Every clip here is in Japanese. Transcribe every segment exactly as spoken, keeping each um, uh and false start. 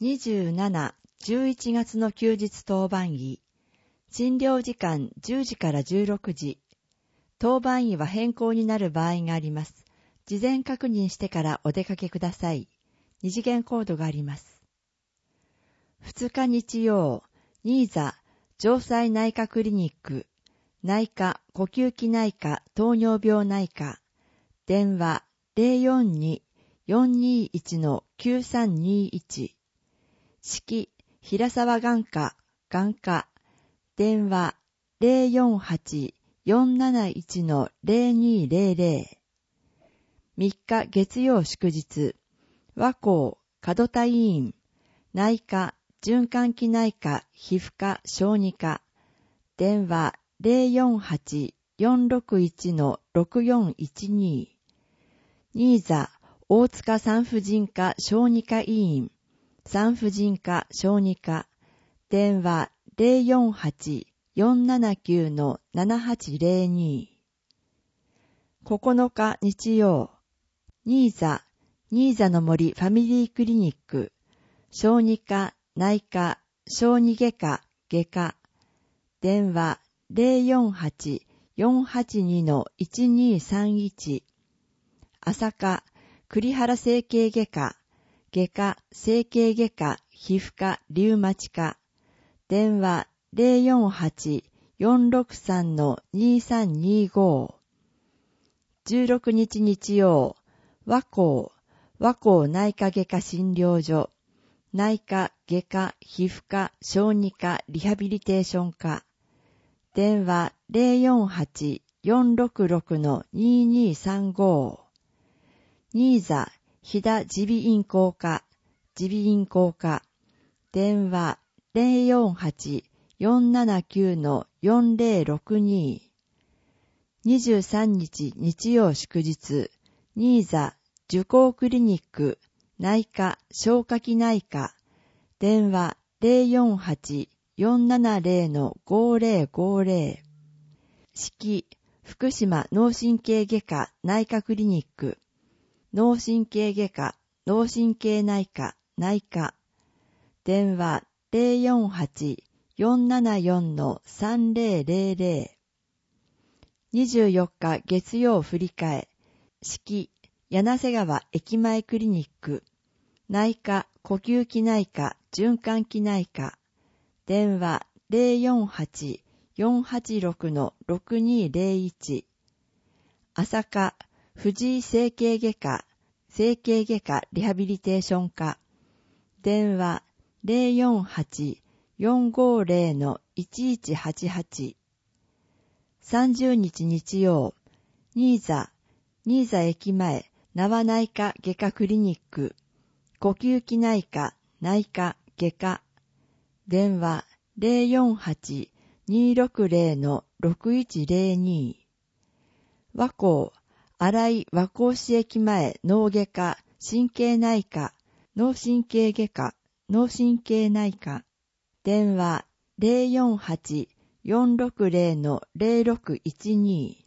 にじゅうしち、じゅういちがつの休日当番医。診療時間じゅうじからじゅうろくじ。当番医は変更になる場合があります。事前確認してからお出かけください。二次元コードがあります。ふつか日曜、新座、城西内科クリニック、内科、呼吸器内科、糖尿病内科、電話 ゼロよんに よんにいち きゅうさんにいち、式、平沢眼科、眼科、電話 ゼロよんはち よんなないち ゼロにゼロゼロ、みっか月曜祝日、和光、門田医院、内科、循環器内科、皮膚科、小児科、電話 ゼロよんはち よんろくいち ろくよんいちに、新座、大塚産婦人科小児科医院、産婦人科小児科、電話 ゼロよんはち よんななきゅう ななはちゼロに、ここのか日曜、新座、新座の森ファミリークリニック、小児科、内科、小児外科、外科、電話 ゼロよんはち よんはちに いちにさんいち、朝霞、栗原整形外科、外科、整形外科、皮膚科、リウマチ科、電話 ゼロよんはち よんろくさん にさんにご、じゅうろくにち日曜、和光、和光内科外科診療所、内科、外科、皮膚科、小児科、リハビリテーション科、電話 ゼロよんはち よんろくろく ににさんご、新座、飛騨耳鼻咽喉科、耳鼻咽喉科、電話 ゼロよんはち よんななきゅう よんゼロろくに、にじゅうさんにち日曜祝日、新座、受講クリニック、内科、消化器内科、電話 ゼロよんはち よんななゼロ ごゼロごゼロ、式、福島脳神経外科内科クリニック、脳神経外科、脳神経内科、内科、電話 ゼロよんはち よんななよん さんゼロゼロゼロ、にじゅうよっか月曜振り替え、式、柳瀬川駅前クリニック、内科、呼吸器内科、循環器内科、電話 ゼロよんはち よんはちろく ろくにゼロいち、朝霞、藤井整形外科、整形外科リハビリテーション科、電話 ゼロよんはち よんごゼロ いちいちはちはち、さんじゅうにち日曜、新座、新座駅前、縄内科外科クリニック、呼吸器内科、内科、外科、電話 ゼロよんはち にろくゼロ ろくいちゼロに、和光、新井和光市駅前脳外科、神経内科、脳神経外科、脳神経内科、電話 ゼロよんはち よんろくゼロ ゼロろくいちに、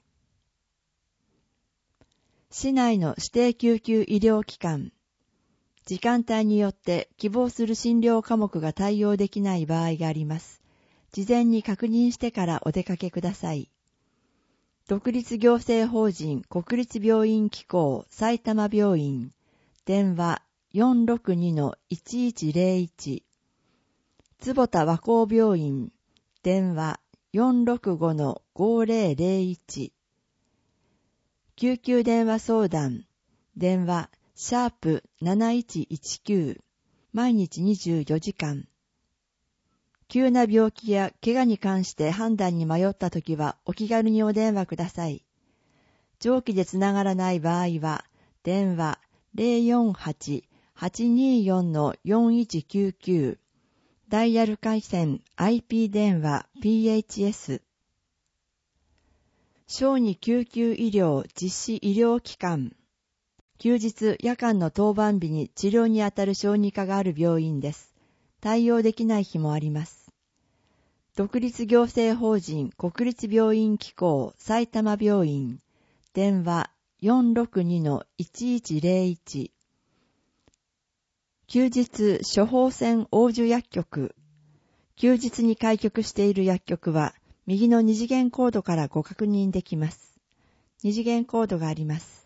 市内の指定救急医療機関、時間帯によって希望する診療科目が対応できない場合があります。事前に確認してからお出かけください。独立行政法人国立病院機構埼玉病院、電話 よんろくに いちいちゼロいち、坪田和光病院、電話 よんろくご ごゼロゼロいち、救急電話相談、電話シャープなないちいちきゅう、毎日にじゅうよじかん。急な病気や怪我に関して判断に迷ったときはお気軽にお電話ください。上記でつながらない場合は、電話 ゼロよんはち はちによん よんいちきゅうきゅう、ダイヤル回線 アイピー 電話 ピーエイチエス、小児救急医療実施医療機関、休日夜間の当番日に治療にあたる小児科がある病院です。対応できない日もあります。独立行政法人国立病院機構埼玉病院、電話 よんろくに いちいちゼロいち、 休日処方箋応受薬局。休日に開局している薬局は、右の二次元コードからご確認できます。二次元コードがあります。